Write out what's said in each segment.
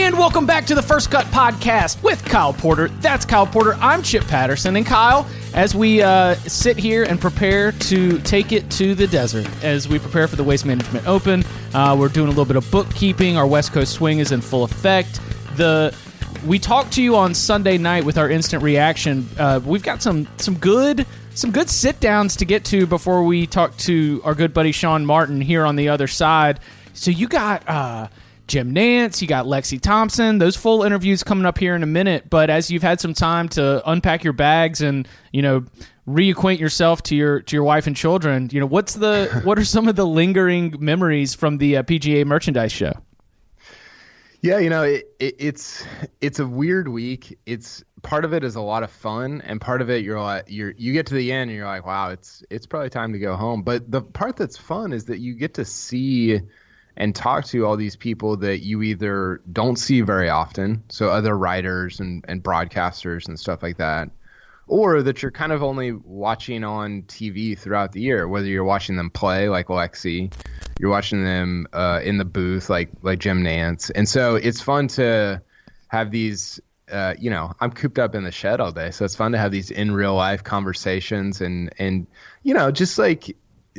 And welcome back to the First Cut Podcast with Kyle Porter. That's Kyle Porter. I'm Chip Patterson. And Kyle, as we sit here and prepare to take it to the desert, as we prepare for the Waste Management Open, we're doing a little bit of bookkeeping. Our West Coast swing is in full effect. We talked to you on Sunday night with our instant reaction. We've got some good sit-downs to get to before we talk to our good buddy Sean Martin here on the other side. So you got Jim Nantz, you got Lexi Thompson. Those full interviews coming up here in a minute. But as you've had some time to unpack your bags and reacquaint yourself to your wife and children, what are some of the lingering memories from the PGA merchandise show? Yeah, it's a weird week. It's part of it is a lot of fun, and part of it you get to the end and you're like, wow, it's probably time to go home. But the part that's fun is that you get to see and talk to all these people that you either don't see very often, so other writers and broadcasters and stuff like that, or that you're kind of only watching on TV throughout the year, whether you're watching them play like Lexi, you're watching them in the booth like Jim Nantz. And so it's fun to have these, I'm cooped up in the shed all day, so it's fun to have these in real life conversations and just like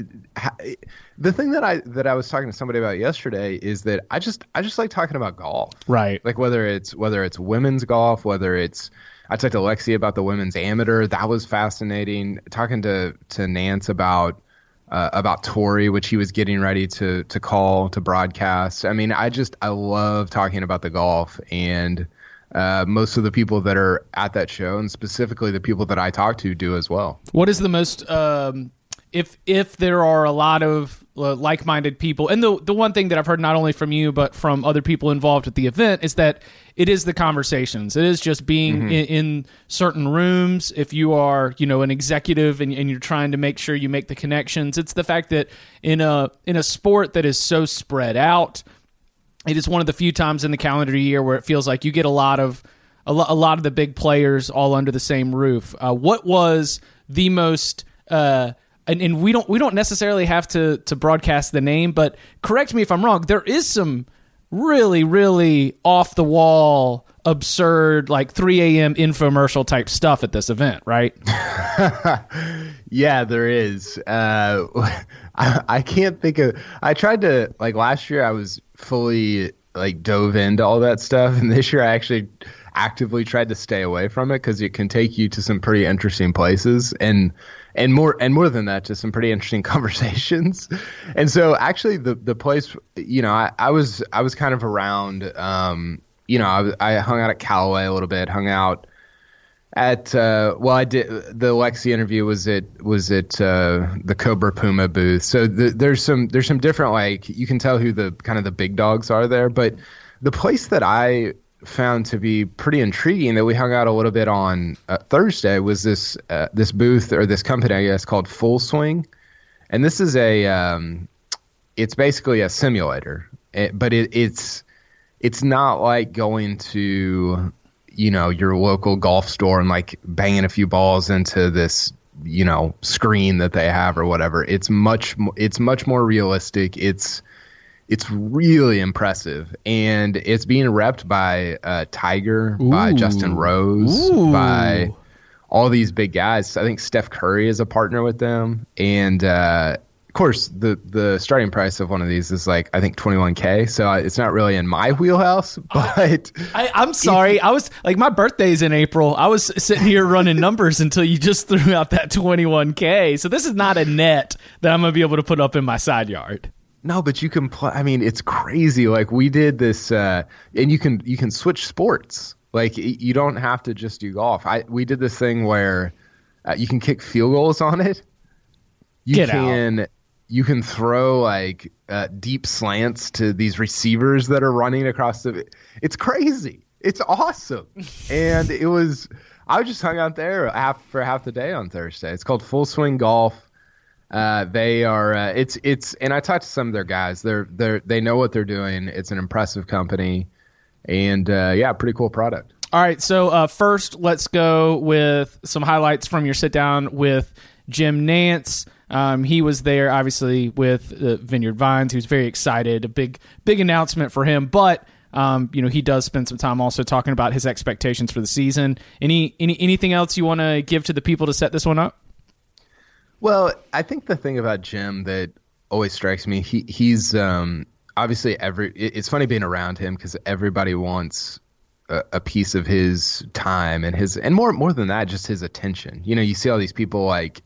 the thing that I was talking to somebody about yesterday is that I just like talking about golf. Right. Like whether it's women's golf, I talked to Lexi about the women's amateur. That was fascinating. Talking to Nantz about Torrey, which he was getting ready to call to broadcast. I mean, I love talking about the golf, and most of the people that are at that show, and specifically the people that I talk to, do as well. What is the most if there are a lot of like-minded people, and the one thing that I've heard not only from you but from other people involved at the event is that it is the conversations. It is just being in certain rooms. If you are, an executive and you're trying to make sure you make the connections, it's the fact that in a sport that is so spread out, it is one of the few times in the calendar year where it feels like you get a lot of the big players all under the same roof. What was the most and we don't necessarily have to broadcast the name, but correct me if I'm wrong, there is some really, really off-the-wall, absurd, like 3 a.m. infomercial type stuff at this event, right? Yeah, there is. I can't think of... I tried to... Like, last year I was fully, dove into all that stuff, and this year I actually actively tried to stay away from it because it can take you to some pretty interesting places and more than that, to some pretty interesting conversations. And so actually the place, I was kind of around, I hung out at Callaway a little bit, hung out at, I did, the Lexi interview was at the Cobra Puma booth. So there's some different, you can tell who the kind of the big dogs are there, but the place that I found to be pretty intriguing that we hung out a little bit on Thursday was this booth, or this company, I guess, called Full Swing. And this is it's basically a simulator, but it's not like going to, your local golf store and banging a few balls into this, screen that they have or whatever. It's much more realistic. It's really impressive, and it's being repped by Tiger, by Justin Rose, by all these big guys. I think Steph Curry is a partner with them, and of course the starting price of one of these is I think $21,000. So it's not really in my wheelhouse, but I'm sorry. I was my birthday's in April. I was sitting here running numbers until you just threw out that $21,000. So this is not a net that I'm gonna be able to put up in my side yard. No, but you can play. I mean, it's crazy. We did this, and you can switch sports. You don't have to just do golf. We did this thing where you can kick field goals on it. You can throw deep slants to these receivers that are running across the. It's crazy. It's awesome, and I just hung out there for half the day on Thursday. It's called Full Swing Golf. They are, and I talked to some of their guys. They know what they're doing. It's an impressive company, and pretty cool product. All right. So, first let's go with some highlights from your sit down with Jim Nantz. He was there obviously with Vineyard Vines. He was very excited, a big announcement for him, but He does spend some time also talking about his expectations for the season. Anything else you want to give to the people to set this one up? Well, I think the thing about Jim that always strikes me, he's obviously it's funny being around him because everybody wants a piece of his time and more than that, just his attention. You see all these people like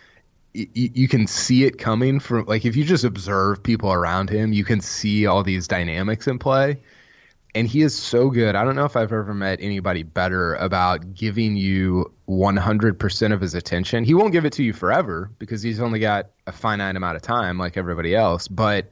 you can see it coming from, like, if you just observe people around him, you can see all these dynamics in play. And he is so good. I don't know if I've ever met anybody better about giving you 100% of his attention. He won't give it to you forever because he's only got a finite amount of time like everybody else. But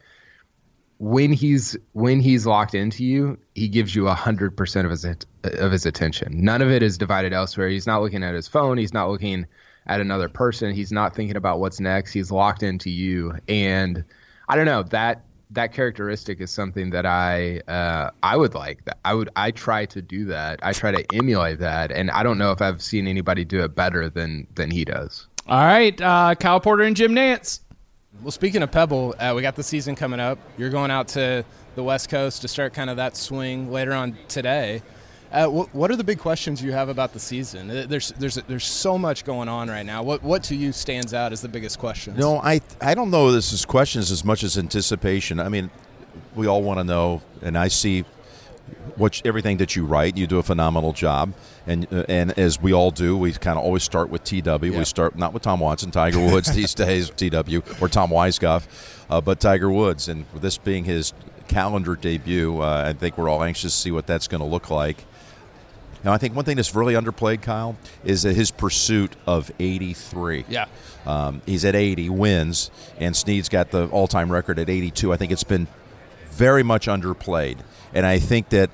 when he's locked into you, he gives you 100% of his attention. None of it is divided elsewhere. He's not looking at his phone. He's not looking at another person. He's not thinking about what's next. He's locked into you. And I don't know, that characteristic is something that I would like. That I try to do that. I try to emulate that. And I don't know if I've seen anybody do it better than he does. All right, Kyle Porter and Jim Nantz. Well, speaking of Pebble, we got the season coming up. You're going out to the West Coast to start kind of that swing later on today. What are the big questions you have about the season? There's so much going on right now. What to you stands out as the biggest questions? No, I don't know this is questions as much as anticipation. I mean, we all want to know, and I see everything that you write. You do a phenomenal job, and as we all do, we kind of always start with TW. Yeah. We start not with Tom Watson, Tiger Woods these days, TW, or Tom Weisskopf, but Tiger Woods. And this being his calendar debut, I think we're all anxious to see what that's going to look like. Now, I think one thing that's really underplayed, Kyle, is his pursuit of 83. Yeah. He's at 80 wins, and Snead's got the all-time record at 82. I think it's been very much underplayed. And I think that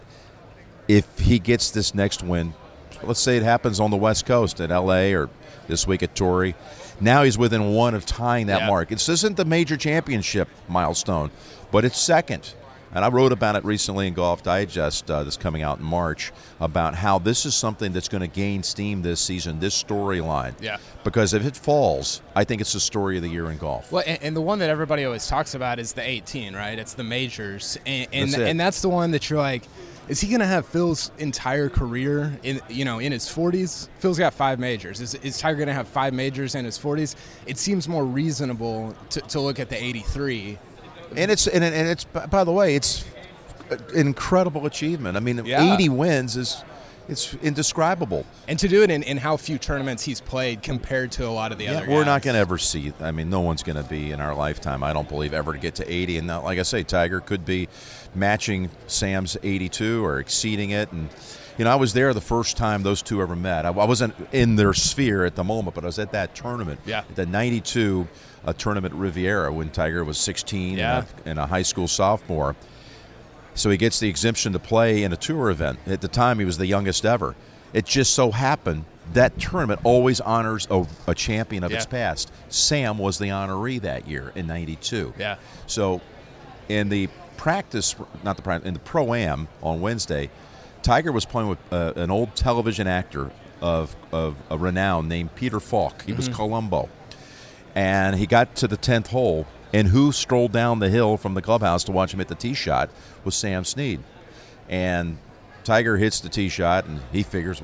if he gets this next win, let's say it happens on the West Coast at L.A. or this week at Torrey, now he's within one of tying that mark. This isn't the major championship milestone, but it's second. And I wrote about it recently in Golf Digest, that's coming out in March, about how this is something that's going to gain steam this season, this storyline. Yeah. Because if it falls, I think it's the story of the year in golf. Well, and the one that everybody always talks about is the 18, right? It's the majors. And that's the one that you're like, is he going to have Phil's entire career in his 40s? Phil's got 5 majors. Is Tiger going to have 5 majors in his 40s? It seems more reasonable to look at the 83. And it's by the way, it's an incredible achievement. I mean, 80 wins it's indescribable. And to do it in how few tournaments he's played compared to a lot of the other guys. We're not going to ever see. I mean, no one's going to be in our lifetime, I don't believe, ever to get to 80. And now, like I say, Tiger could be matching Sam's 82 or exceeding it. And I was there the first time those two ever met. I wasn't in their sphere at the moment, but I was at that tournament. Yeah. The 92 tournament at Riviera when Tiger was 16 and a high school sophomore. So he gets the exemption to play in a tour event. At the time, he was the youngest ever. It just so happened that tournament always honors a champion of its past. Sam was the honoree that year in 92. Yeah. So in the in the Pro-Am on Wednesday, Tiger was playing with an old television actor of a renown named Peter Falk. He was Columbo. And he got to the 10th hole, and who strolled down the hill from the clubhouse to watch him hit the tee shot was Sam Snead. And Tiger hits the tee shot, and he figures,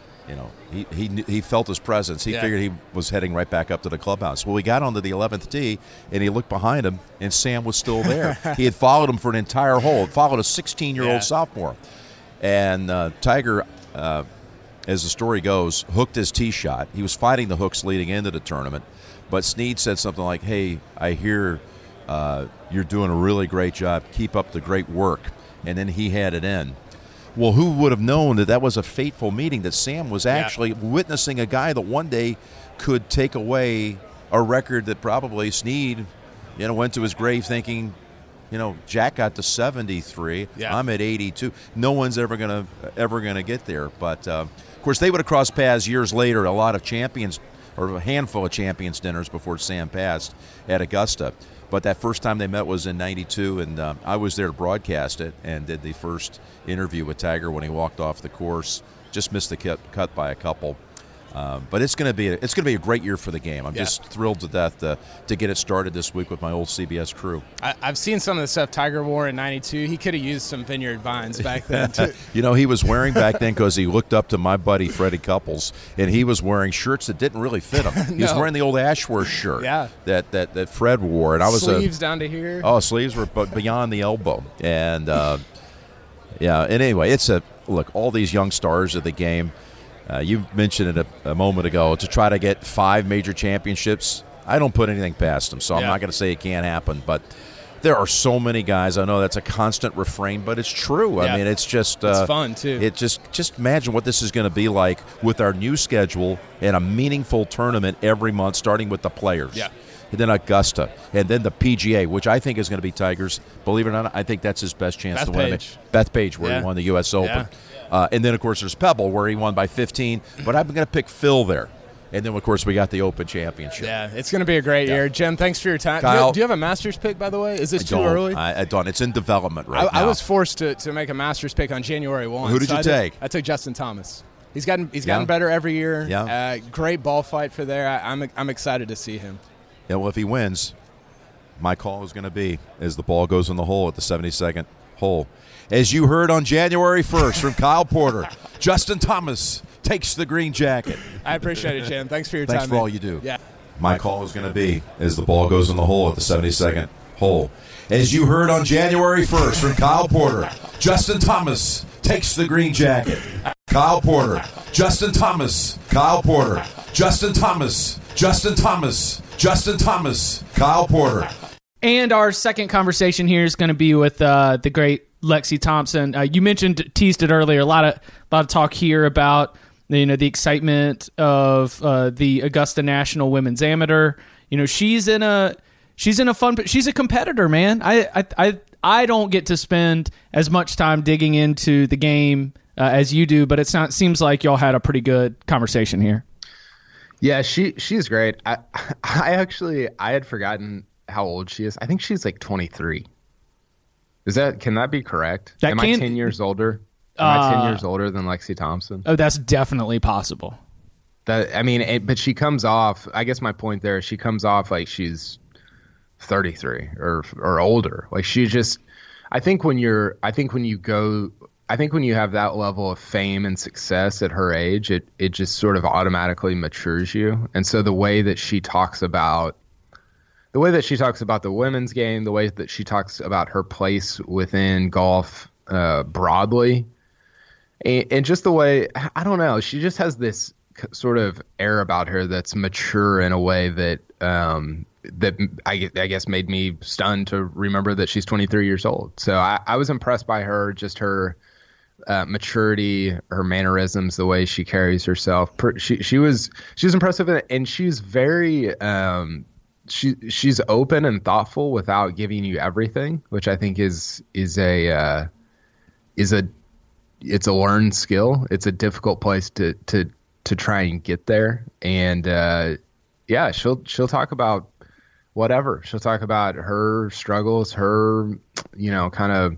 he felt his presence. He figured he was heading right back up to the clubhouse. Well, he got onto the 11th tee, and he looked behind him, and Sam was still there. He had followed him for an entire hole, followed a 16-year-old sophomore. And Tiger, as the story goes, hooked his tee shot. He was fighting the hooks leading into the tournament. But Snead said something like, hey, I hear you're doing a really great job. Keep up the great work. And then he had it in. Well, who would have known that was a fateful meeting, that Sam was actually witnessing a guy that one day could take away a record that probably Snead, went to his grave thinking, Jack got to 73. Yeah. I'm at 82. No one's ever gonna get there. But of course, they would have crossed paths years later. A lot of champions, or a handful of champions dinners before Sam passed at Augusta. But that first time they met was in 92, and I was there to broadcast it and did the first interview with Tiger when he walked off the course. Just missed the cut by a couple. But it's going to be a great year for the game. I'm just thrilled to death to get it started this week with my old CBS crew. I've seen some of the stuff Tiger wore in '92. He could have used some Vineyard Vines back then too. He was wearing back then because he looked up to my buddy Freddie Couples, and he was wearing shirts that didn't really fit him. He was wearing the old Ashworth shirt that Fred wore, and I was sleeves down to here. Oh, sleeves were beyond the elbow, and and anyway, it's look, all these young stars of the game. You mentioned it a moment ago, to try to get 5 major championships. I don't put anything past them, so I'm not going to say it can't happen. But there are so many guys. I know that's a constant refrain, but it's true. Yeah. I mean, it's just it's fun too. It just imagine what this is going to be like with our new schedule and a meaningful tournament every month, starting with the Players. Yeah. And then Augusta, and then the PGA, which I think is going to be Tiger's. Believe it or not, I think that's his best chance to win it. Bethpage, where he won the U.S. Open. Yeah. And then, of course, there's Pebble, where he won by 15. But I'm going to pick Phil there. And then, of course, we got the Open Championship. Yeah, it's going to be a great year. Jim, thanks for your time. Kyle, do you have a Masters pick, by the way? Is this too early? I don't. It's in development right now. I was forced to make a Masters pick on January 1. Who did you take? I took Justin Thomas. He's gotten better every year. Yeah. Great ball fight for there. I'm excited to see him. Yeah, well, if he wins, my call is going to be as the ball goes in the hole at the 72nd hole. As you heard on January 1st from Kyle Porter, Justin Thomas takes the green jacket. I appreciate it, Jim. Thanks for your time. Thanks for all you do. Yeah. My call is going to be as the ball goes in the hole at the 72nd hole. As you heard on January 1st from Kyle Porter, Justin Thomas takes the green jacket. Kyle Porter, Justin Thomas, Kyle Porter, Justin Thomas, Justin Thomas, Justin Thomas, Kyle Porter. And our second conversation here is going to be with the great Lexi Thompson. You teased it earlier. A lot of talk here about the excitement of the Augusta National Women's Amateur. She's in a fun. She's a competitor, man. I don't get to spend as much time digging into the game as you do, but seems like y'all had a pretty good conversation here. Yeah, she's great. I had forgotten how old she is. I think she's like 23. Can that be correct? Am I 10 years older? Am I 10 years older than Lexi Thompson? Oh, that's definitely possible. But she comes off, I guess my point there is she comes off like she's 33 or older. Like I think when you have that level of fame and success at her age, it just sort of automatically matures you. And so the way that she talks about the women's game, the way that she talks about her place within golf broadly, and just the way, I don't know, she just has this sort of air about her that's mature in a way that I guess made me stunned to remember that she's 23 years old. So I was impressed by her, just her maturity, her mannerisms, the way she carries herself. She was impressive, and she's very she's open and thoughtful without giving you everything, which I think is a learned skill. It's a difficult place to try and get there. And she'll talk about whatever. She'll talk about her struggles, her kind of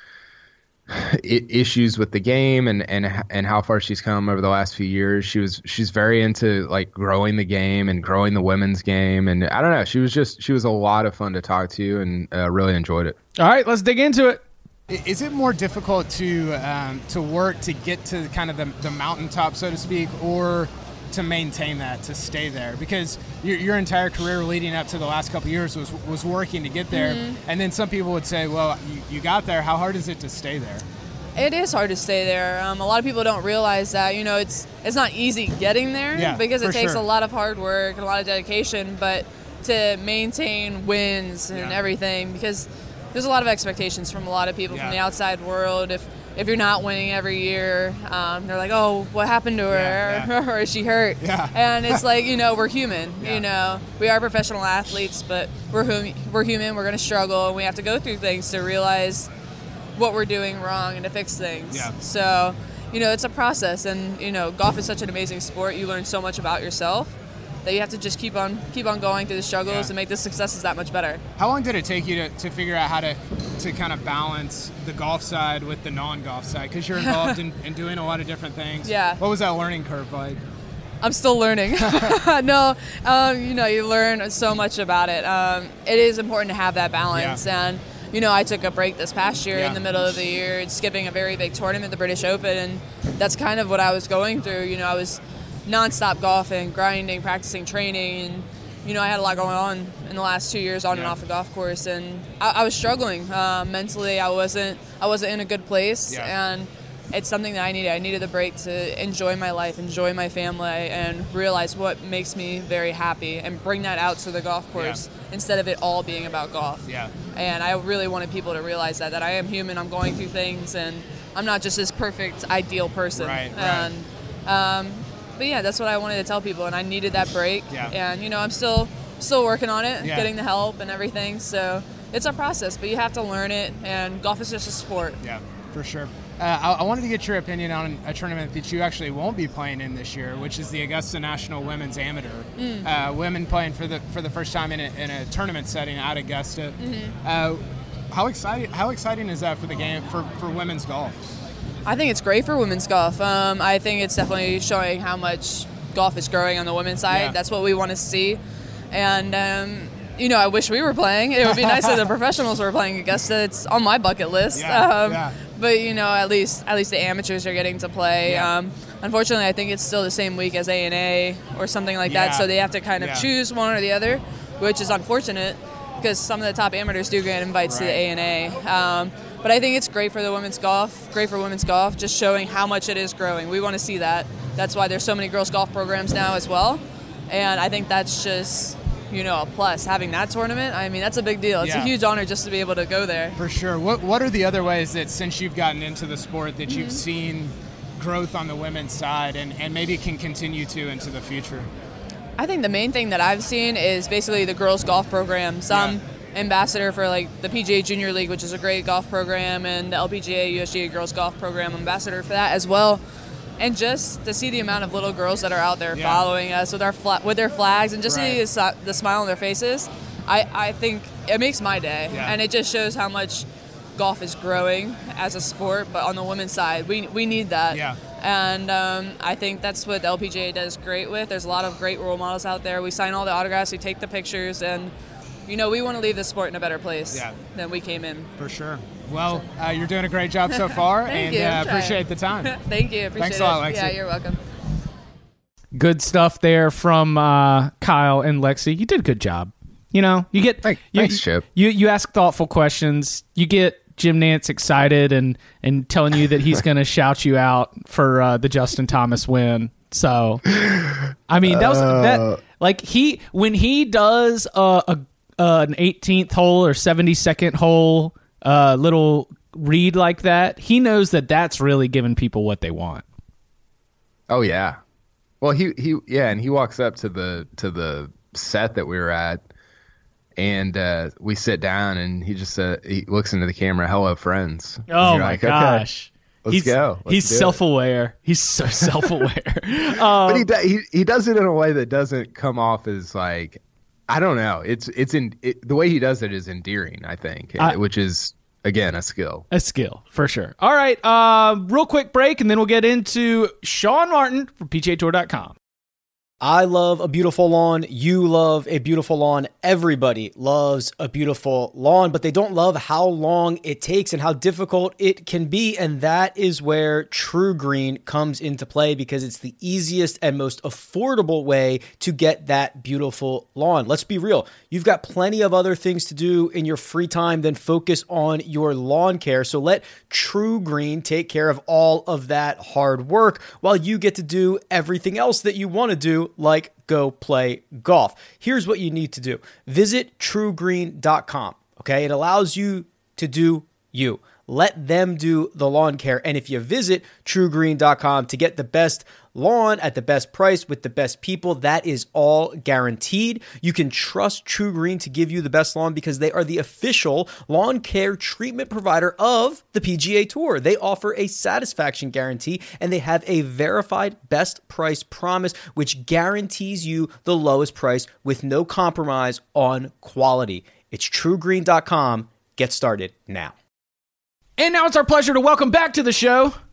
issues with the game and how far she's come over the last few years. She's very into like growing the game and growing the women's game, and I don't know, she was a lot of fun to talk to, and really enjoyed it. All right, let's dig into it. Is it more difficult to work to get to kind of the mountaintop, so to speak, or to maintain that, to stay there? Because your entire career leading up to the last couple of years was working to get there. Mm-hmm. And then some people would say, well, you got there. How hard is it to stay there? It is hard to stay there. A lot of people don't realize that, it's not easy getting there, because it takes a lot of hard work and a lot of dedication, but to maintain wins and everything, because there's a lot of expectations from a lot of people from the outside world. If you're not winning every year, they're like, oh, what happened to her? Or is she hurt? Yeah. And it's like, we're human. Yeah. We are professional athletes, but we're human. We're going to struggle, and we have to go through things to realize what we're doing wrong and to fix things. Yeah. So, it's a process, and, golf is such an amazing sport. You learn so much about yourself that you have to just keep on going through the struggles and make the successes that much better. How long did it take you to figure out how to kind of balance the golf side with the non-golf side? Because you're involved in doing a lot of different things. Yeah. What was that learning curve like? I'm still learning. No, you learn so much about it. It is important to have that balance. And, I took a break this past year in the middle of the year, skipping a very big tournament, the British Open, and that's kind of what I was going through. I was nonstop golfing, grinding, practicing, training, and, I had a lot going on in the last 2 years on and off the golf course, and I was struggling mentally. I wasn't in a good place, and it's something that I needed. I needed the break to enjoy my life, enjoy my family, and realize what makes me very happy, and bring that out to the golf course instead of it all being about golf. Yeah. And I really wanted people to realize that I am human. I'm going through things, and I'm not just this perfect, ideal person. Right. And, but yeah, that's what I wanted to tell people, and I needed that break. Yeah. And I'm still working on it, getting the help and everything. So it's a process, but you have to learn it, and golf is just a sport. Yeah, for sure. I wanted to get your opinion on a tournament that you actually won't be playing in this year, which is the Augusta National Women's Amateur. Women playing for the first time in a tournament setting at Augusta. How exciting is that for the game for women's golf? I think it's great for women's golf. I think it's definitely showing how much golf is growing on the women's side. Yeah. That's what we want to see. And, I wish we were playing. It would be nice if the professionals were playing Augusta. It's on my bucket list. But, at least the amateurs are getting to play. Yeah. Unfortunately, I think it's still the same week as A&A or something like that. So they have to kind of choose one or the other, which is unfortunate because some of the top amateurs do get invites to the A&A. But I think it's great for women's golf, just showing how much it is growing. We want to see that. That's why there's so many girls' golf programs now as well. And I think that's just, a plus. Having that tournament, I mean, that's a big deal. It's a huge honor just to be able to go there. For sure. What are the other ways that, since you've gotten into the sport, that you've seen growth on the women's side and maybe can continue to into the future? I think the main thing that I've seen is basically the girls' golf programs. Ambassador for the PGA Junior League, which is a great golf program, and the LPGA USGA Girls Golf Program, ambassador for that as well. And just to see the amount of little girls that are out there following us with their flags, and just see the smile on their faces, I think it makes my day. And it just shows how much golf is growing as a sport, but on the women's side, we need that. And I think that's what the LPGA does great with. There's a lot of great role models out there. We sign all the autographs, we take the pictures, and we want to leave the sport in a better place than we came in. For sure. Well, you're doing a great job so far, and appreciate the time. Thank you. Thanks a lot, Lexi. Yeah, you're welcome. Good stuff there from Kyle and Lexi. You did a good job. You get thanks, Chip. You ask thoughtful questions. You get Jim Nantz excited and telling you that he's going to shout you out for the Justin Thomas win. So, I mean, that was when he does an 18th hole or 72nd hole little read like that, he knows that that's really giving people what they want. Oh yeah. Well, and he walks up to the set that we were at, and we sit down, and he just he looks into the camera, "Hello, friends." Oh my gosh. Okay. Let's go. He's self-aware. He's so self-aware. But he does it in a way that doesn't come off as like, I don't know. The way he does it is endearing, I think, which is, again, a skill. A skill, for sure. All right, real quick break, and then we'll get into Sean Martin from PGAtour.com. I love a beautiful lawn. You love a beautiful lawn. Everybody loves a beautiful lawn, but they don't love how long it takes and how difficult it can be. And that is where TruGreen comes into play, because it's the easiest and most affordable way to get that beautiful lawn. Let's be real. You've got plenty of other things to do in your free time than focus on your lawn care. So let TruGreen take care of all of that hard work while you get to do everything else that you want to do, like go play golf. Here's what you need to do. Visit TruGreen.com. Okay, it allows you to do you. Let them do the lawn care. And if you visit TruGreen.com to get the best lawn at the best price with the best people, that is all guaranteed. You can trust TruGreen to give you the best lawn because they are the official lawn care treatment provider of the PGA Tour. They offer a satisfaction guarantee, and they have a verified best price promise, which guarantees you the lowest price with no compromise on quality. It's TruGreen.com. Get started now. And now it's our pleasure to welcome back to the show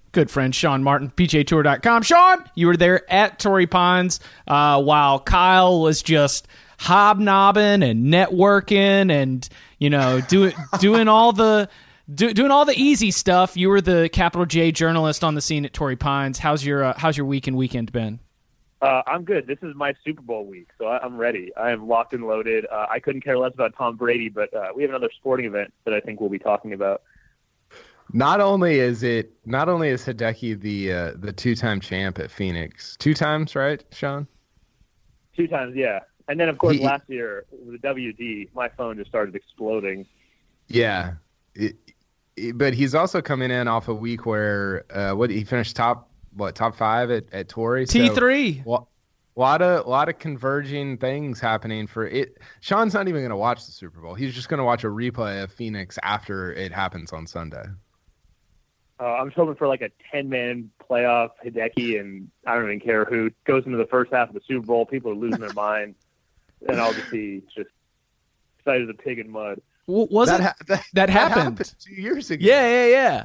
good friend Sean Martin, PGAtour.com. Sean, you were there at Torrey Pines while Kyle was just hobnobbing and networking and doing all the easy stuff. You were the capital J journalist on the scene at Torrey Pines. How's your week and weekend been? I'm good. This is my Super Bowl week, so I'm ready. I am locked and loaded. I couldn't care less about Tom Brady, but we have another sporting event that I think we'll be talking about. Not only is Hideki the two-time champ at Phoenix, 2 times, right, Sean? 2 times, yeah. And then, of course, last year with the WD, my phone just started exploding. Yeah, but he's also coming in off a week where he finished top 5 at Torrey? T3. So, lot of converging things happening for it. Sean's not even going to watch the Super Bowl. He's just going to watch a replay of Phoenix after it happens on Sunday. I'm just hoping for like a 10-man playoff Hideki, and I don't even care who goes into the first half of the Super Bowl. People are losing their minds, and I'll just be excited as a pig in mud. That happened 2 years ago. Yeah.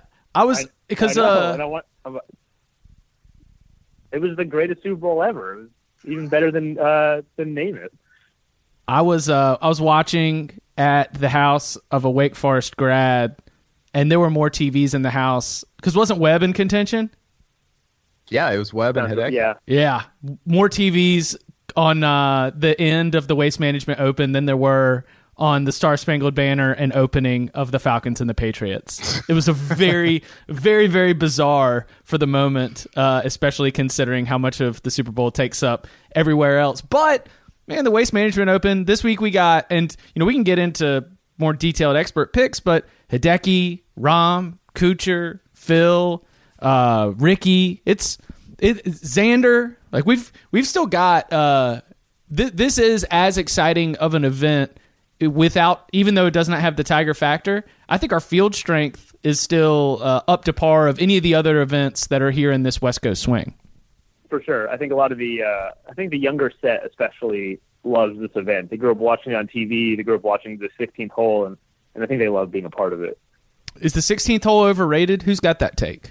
It was the greatest Super Bowl ever. It was even better than Name It. I was watching at the house of a Wake Forest grad, and there were more TVs in the house because wasn't Webb in contention? Yeah, it was Webb and Hideki. Yeah, more TVs on the end of the Waste Management Open than there were on the Star Spangled Banner and opening of the Falcons and the Patriots. It was a very, very, very bizarre for the moment, especially considering how much of the Super Bowl takes up everywhere else. But, man, the Waste Management Open, this week we got, and we can get into more detailed expert picks, but Hideki, Rahm, Kuchar, Phil, Ricky, it's Xander. Like we've still got this is as exciting of an event without, even though it does not have the Tiger factor. I think our field strength is still up to par of any of the other events that are here in this West Coast swing. For sure. I think a lot of the younger set especially loves this event. They grew up watching it on TV. They grew up watching the 16th hole, and I think they love being a part of it. Is the 16th hole overrated? Who's got that take?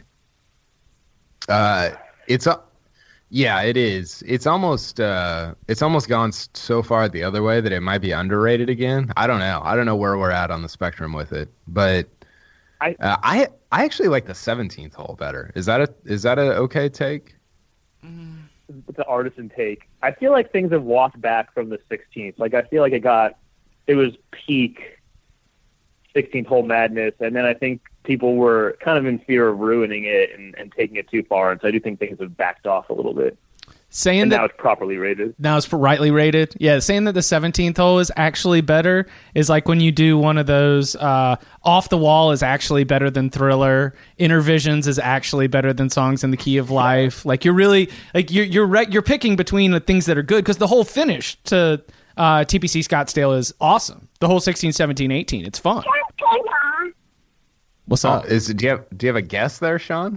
Yeah, it is. It's almost gone so far the other way that it might be underrated again. I don't know. I don't know where we're at on the spectrum with it, but I actually like the 17th hole better. Is that a okay take? It's an artisan take. I feel like things have walked back from the 16th. Like I feel like it was peak 16th hole madness, and then I think people were kind of in fear of ruining it and taking it too far, and so I do think things have backed off a little bit. Now it's properly rated. Now it's rightly rated. Yeah, saying that the 17th hole is actually better is like when you do one of those Off the Wall is actually better than Thriller. Intervisions is actually better than Songs in the Key of Life. Like you're really like you're picking between the things that are good because the whole finish to TPC Scottsdale is awesome. The whole 16, 17, 18. It's fun. What's up? Do you have a guess there, Sean?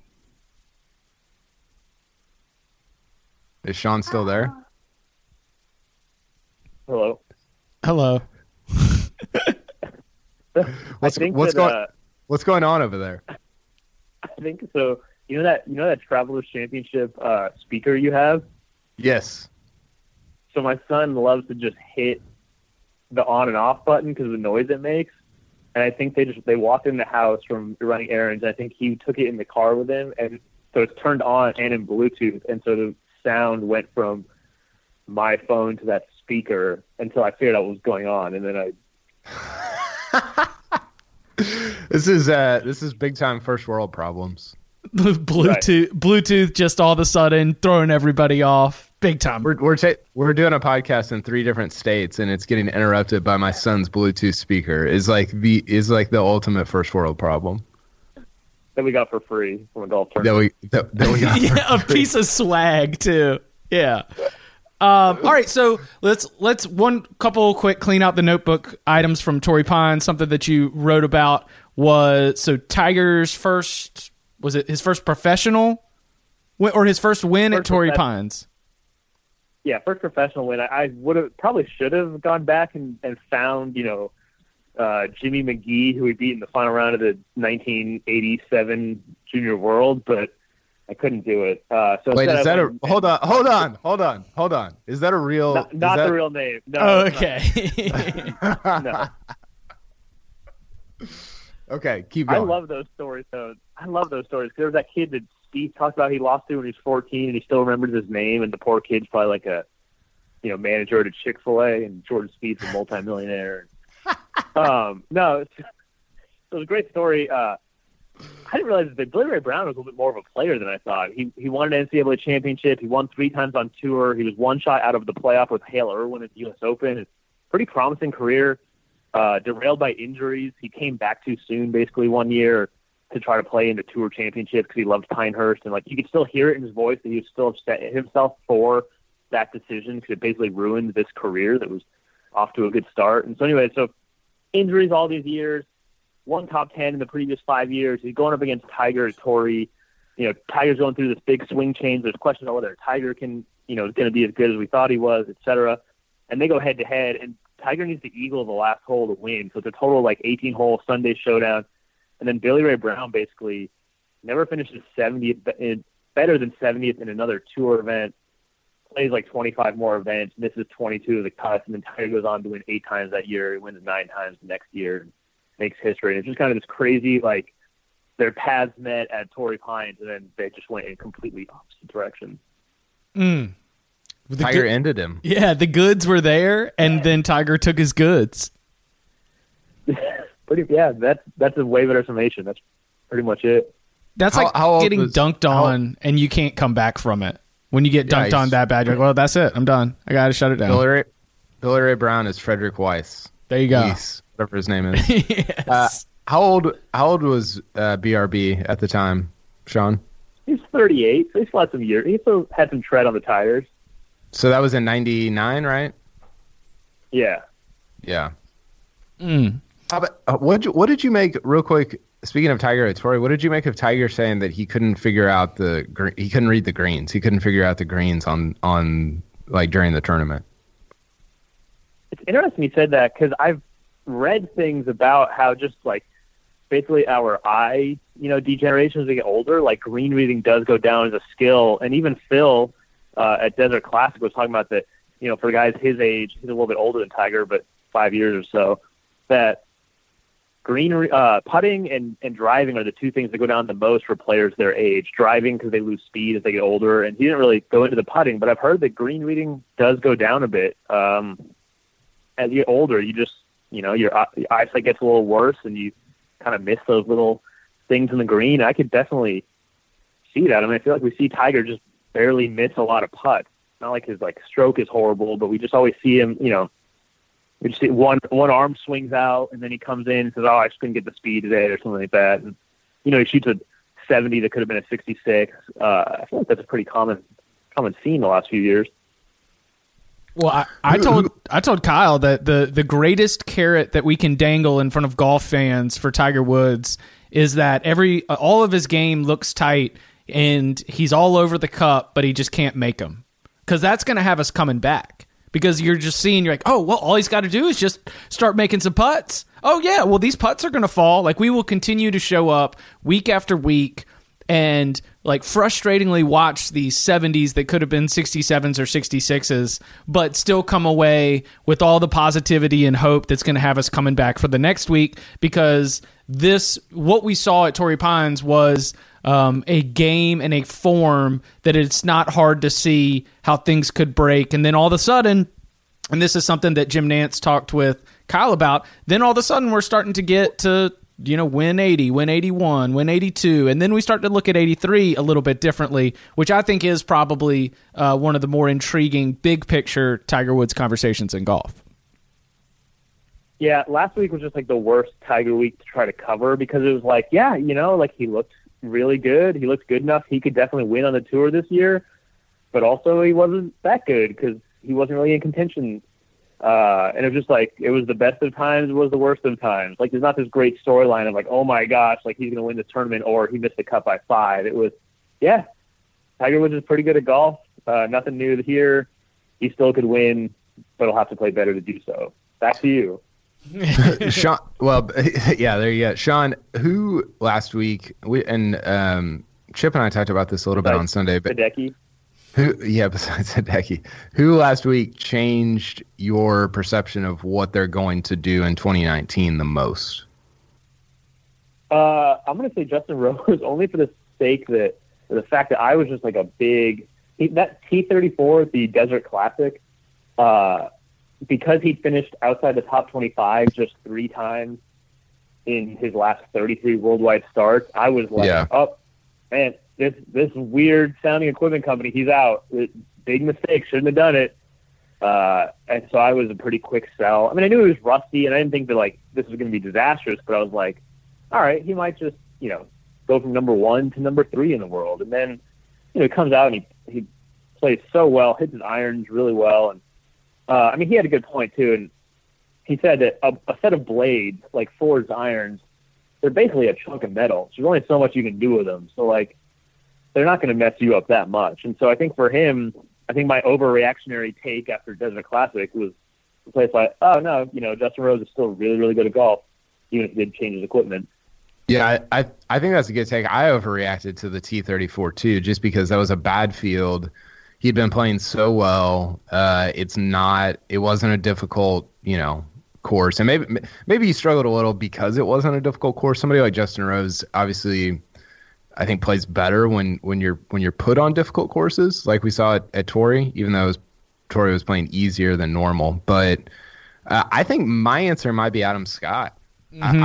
Is Sean still there? Hello. What's going on over there? I think so. You know that Travelers Championship speaker you have? Yes. So my son loves to just hit the on and off button because of the noise it makes. And I think they walked in the house from running errands. I think he took it in the car with him, and so it's turned on and in Bluetooth, and so the sound went from my phone to that speaker until I figured out what was going on, and then This is big time first world problems. Bluetooth just all of a sudden throwing everybody off. Big time. We're doing a podcast in 3 different states, and it's getting interrupted by my son's Bluetooth speaker. Is like the ultimate first world problem that we got for free from a golf tournament. That we got yeah, a piece of swag too. Yeah. All right, so let's one couple quick clean out the notebook items from Torrey Pines. Something that you wrote about was Tiger's first. Was it his first professional win or his first win at Torrey Pines? Yeah, first professional win. I should have gone back and found, Jimmy McGee, who he beat in the final round of the 1987 Junior World, but I couldn't do it. So wait, is that hold on. Is that a real? Not the real name. No. Oh, okay. No. Okay, keep going. I love those stories, though. I love those stories. There was that kid that Steve talked about he lost to when he was 14, and he still remembers his name, and the poor kid's probably like a manager at a Chick-fil-A, and Jordan Spieth's a multimillionaire. No, it was a great story. I didn't realize that Billy Ray Brown was a little bit more of a player than I thought. He won an NCAA championship. He won 3 times on tour. He was one shot out of the playoff with Hale Irwin at the U.S. Open. It's a pretty promising career. Derailed by injuries. He came back too soon, basically 1 year, to try to play in the tour championship because he loved Pinehurst, and you could still hear it in his voice that he was still upset at himself for that decision because it basically ruined this career that was off to a good start. And so anyway, injuries all these years, won top 10 in the previous 5 years. He's going up against Tiger at Torrey. Tiger's going through this big swing change. There's questions about whether Tiger is going to be as good as we thought he was, et cetera. And they go head to head, and Tiger needs to eagle the last hole to win. So it's a total 18-hole Sunday showdown. And then Billy Ray Brown basically never finishes 70th, better than 70th in another tour event, plays 25 more events, misses 22 of the cuts, and then Tiger goes on to win 8 times that year. He wins 9 times the next year, and makes history. And it's just kind of this crazy, their paths met at Torrey Pines, and then they just went in completely opposite directions. Tiger ended him. Yeah, the goods were there, and then Tiger took his goods. That's a way better summation. That's pretty much it. That's how getting dunked on, and you can't come back from it. When you get dunked on that bad, you're like, well, that's it. I'm done. I got to shut it down. Billy Ray Brown is Frederick Weiss. There you go. Weiss, whatever his name is. Yes. How old was BRB at the time, Sean? He's 38, so he still had some years. He still had some tread on the tires. So that was in 99, right? Yeah. Yeah. What did you make, real quick, speaking of Tiger at Torrey, what did you make of Tiger saying that he couldn't figure out he couldn't read the greens. He couldn't figure out the greens on during the tournament. It's interesting you said that because I've read things about how just basically our eye, degeneration as we get older, green reading does go down as a skill. And even Phil at Desert Classic was talking about that, for guys his age, he's a little bit older than Tiger, but 5 years or so, that putting and driving are the 2 things that go down the most for players their age. Driving because they lose speed as they get older, and he didn't really go into the putting, but I've heard that green reading does go down a bit. As you get older, you just, your eyesight gets a little worse, and you kind of miss those little things in the green. I could definitely see that. I mean, I feel like we see Tiger just barely miss a lot of putts. Not like his stroke is horrible, but we just always see him, we just see one arm swings out, and then he comes in and says, I just couldn't get the speed today or something like that. And, he shoots a 70 that could have been a 66. I feel like that's a pretty common scene the last few years. Well, I told Kyle that the greatest carrot that we can dangle in front of golf fans for Tiger Woods is that all of his game looks tight, and he's all over the cup, but he just can't make them. Because that's going to have us coming back. Because you're just seeing, you're like, oh, well, all he's got to do is just start making some putts. Oh, yeah, well, these putts are going to fall. We will continue to show up week after week and, frustratingly watch these 70s that could have been 67s or 66s, but still come away with all the positivity and hope that's going to have us coming back for the next week. Because what we saw at Torrey Pines was a game and a form that it's not hard to see how things could break. And then all of a sudden, and this is something that Jim Nantz talked with Kyle about, then all of a sudden we're starting to get to, win 80, win 81, win 82. And then we start to look at 83 a little bit differently, which I think is probably one of the more intriguing big picture Tiger Woods conversations in golf. Yeah, last week was just the worst Tiger week to try to cover because it was he looked really good. He looked good enough. He could definitely win on the tour this year, but also he wasn't that good because he wasn't really in contention. And it was just it was the best of times, it was the worst of times. There's not this great storyline of oh my gosh, he's going to win this tournament or he missed the cut by 5. It was, Tiger Woods is pretty good at golf. Nothing new here. He still could win, but he'll have to play better to do so. Back to you. Sean, well, yeah, there you go. Sean, who last week, Chip and I talked about this a little bit on Sunday, but Hideki? Besides Hideki, who last week changed your perception of what they're going to do in 2019 the most? I'm going to say Justin Rose, only for the fact that I was just like that T34 at the Desert Classic, because he finished outside the top 25 just 3 times in his last 33 worldwide starts, I was like, oh, man, this weird sounding equipment company, he's out. Big mistake, shouldn't have done it. And so I was a pretty quick sell. I mean, I knew he was rusty, and I didn't think that like this was going to be disastrous, but I was like, all right, he might just, go from number 1 to number 3 in the world. And then, he comes out and he plays so well, hits his irons really well. And, I mean, he had a good point too. And he said that a set of blades, like Ford's irons, they're basically a chunk of metal. So there's only so much you can do with them. So like, they're not going to mess you up that much. And so I think for him, my overreactionary take after Desert Classic was the place like, oh no, Justin Rose is still really, really good at golf, even if he did change his equipment. Yeah, I think that's a good take. I overreacted to the T34 too, just because that was a bad field. He'd been playing so well. It wasn't a difficult, course. And maybe he struggled a little because it wasn't a difficult course. Somebody like Justin Rose, obviously, I think plays better when you're put on difficult courses, like we saw at Torrey, even though Torrey was playing easier than normal. But I think my answer might be Adam Scott. Mm-hmm.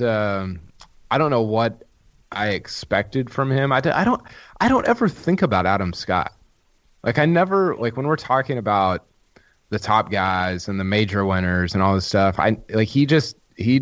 I don't know what I expected from him. I don't ever think about Adam Scott. Like I never, like when we're talking about the top guys and the major winners and all this stuff, he just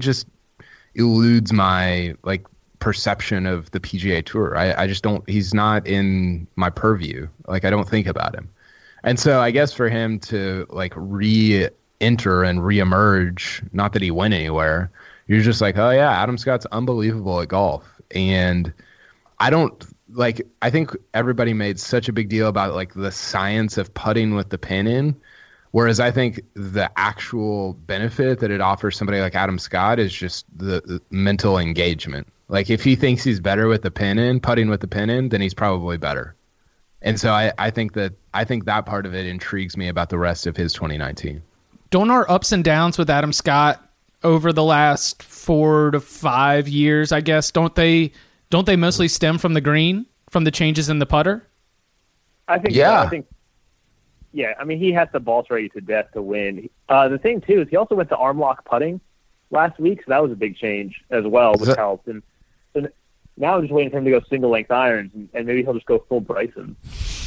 eludes my like perception of the PGA Tour. I just don't, he's not in my purview. Like I don't think about him. And so I guess for him to like re-enter and reemerge, not that he went anywhere, you're just like, oh yeah, Adam Scott's unbelievable at golf. And I think everybody made such a big deal about like the science of putting with the pin in. Whereas I think the actual benefit that it offers somebody like Adam Scott is just the mental engagement. Like if he thinks he's better with the pin in, putting with the pin in, then he's probably better. And so I think that part of it intrigues me about the rest of his 2019. Don't our ups and downs with Adam Scott over the last 4 to 5 years, I guess, don't they mostly stem from the green, from the changes in the putter? I think, yeah. I mean, he has the ball straight to death to win. The thing too is he also went to arm lock putting last week, so that was a big change as well, which helped. And so now I'm just waiting for him to go single length irons, and maybe he'll just go full Bryson.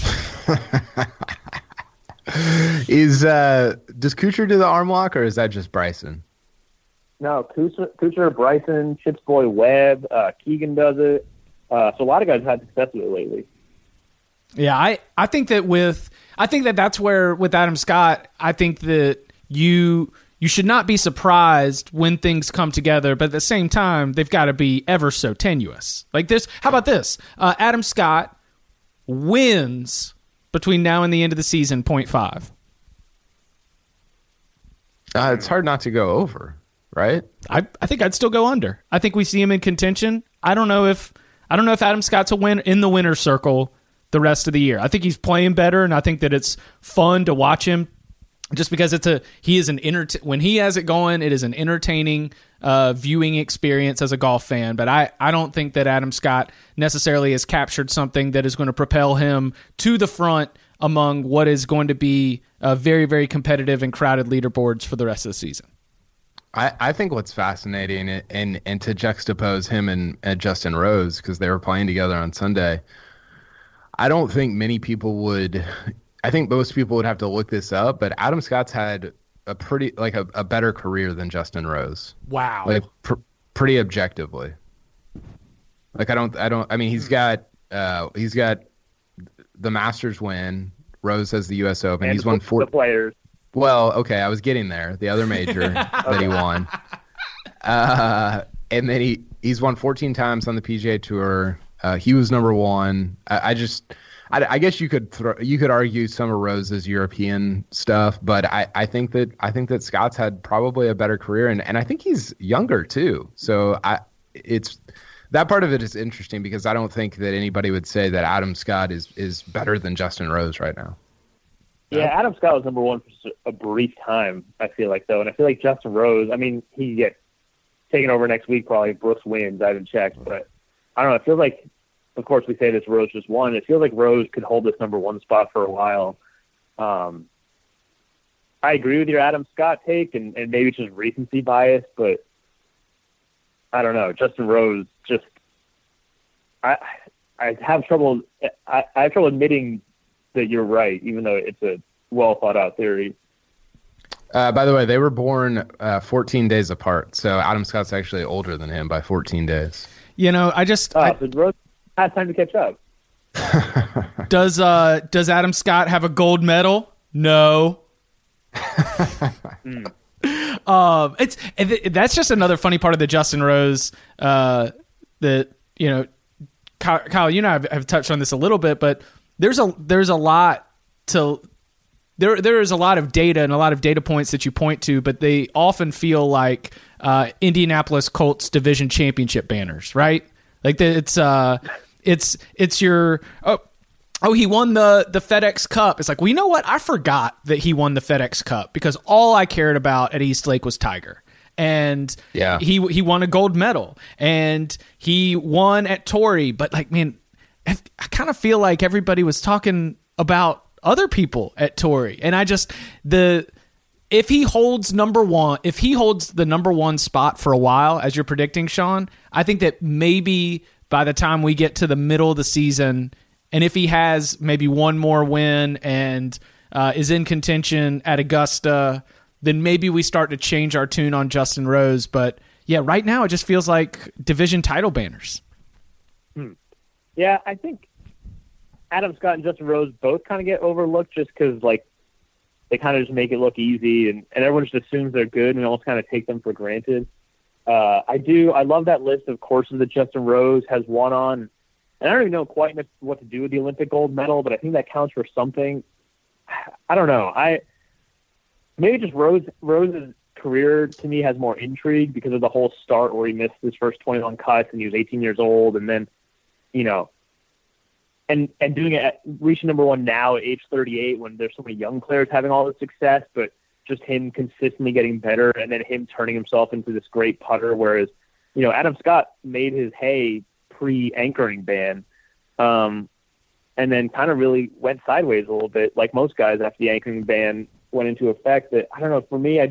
Does Kuchar do the arm lock, or is that just Bryson? No, Kuchar, Bryson, Chip's boy Webb, Keegan does it. So a lot of guys have had success with it lately. Yeah, I think that's where with Adam Scott, I think that you should not be surprised when things come together, but at the same time, they've got to be ever so tenuous. Like this, how about this? Adam Scott wins between now and the end of the season, 0.5. It's hard not to go over. Right? I think I'd still go under. I think we see him in contention. I don't know if Adam Scott's a win in the winner's circle the rest of the year. I think he's playing better, and I think that it's fun to watch him just because when he has it going, it is an entertaining viewing experience as a golf fan. But I don't think that Adam Scott necessarily has captured something that is going to propel him to the front among what is going to be very, very competitive and crowded leaderboards for the rest of the season. I think what's fascinating, and to juxtapose him and Justin Rose, because they were playing together on Sunday, I don't think many people would. I think most people would have to look this up, but Adam Scott's had a pretty a better career than Justin Rose. Wow, like pretty objectively. Like I mean he's got the Masters win. Rose has the U.S. Open. And he's won 4 players. Well, okay, I was getting there. The other major that he won. And then he's won 14 times on the PGA Tour. He was number 1. I I guess you could argue some of Rose's European stuff, but I think that Scott's had probably a better career, and I think he's younger too. So it's that part of it is interesting because I don't think that anybody would say that Adam Scott is better than Justin Rose right now. Yeah, Adam Scott was number one for a brief time, I feel like, though. And I feel like Justin Rose, I mean, he gets taken over next week probably if Brooks wins. I haven't checked. But I don't know. It feels like, of course, we say this, Rose just won. It feels like Rose could hold this number one spot for a while. I agree with your Adam Scott take, and maybe it's just recency bias, but I don't know. Justin Rose just – I have trouble admitting that you're right, even though it's a well thought out theory. By the way, they were born 14 days apart, so Adam Scott's actually older than him by 14 days. You know, so Rose has time to catch up. Does Adam Scott have a gold medal? No. That's just another funny part of the Justin Rose that, you know, Kyle, you and I have touched on this a little bit, but there's a lot to there is a lot of data and a lot of data points that you point to, but they often feel like Indianapolis Colts division championship banners, right? Like it's your he won the FedEx Cup. It's like, well, you know what? I forgot that he won the FedEx Cup because all I cared about at East Lake was Tiger. And he won a gold medal and he won at Torrey. But like, man, I kind of feel like everybody was talking about other people at Torrey. And if he holds the number one spot for a while, as you're predicting, Sean, I think that maybe by the time we get to the middle of the season, and if he has maybe one more win and is in contention at Augusta, then maybe we start to change our tune on Justin Rose. But yeah, right now it just feels like division title banners. Yeah, I think Adam Scott and Justin Rose both kind of get overlooked just because, like, they kind of just make it look easy and everyone just assumes they're good and almost kind of take them for granted. I love that list of courses that Justin Rose has won on. And I don't even know quite what to do with the Olympic gold medal, but I think that counts for something. I don't know. Maybe just Rose's career to me has more intrigue because of the whole start where he missed his first 21 cuts and he was 18 years old, and then, you know, and doing it reaching number one now at age 38 when there's so many young players having all this success, but just him consistently getting better and then him turning himself into this great putter. Whereas, you know, Adam Scott made his hay pre-anchoring ban, and then kind of really went sideways a little bit, like most guys after the anchoring ban went into effect. That I don't know. For me,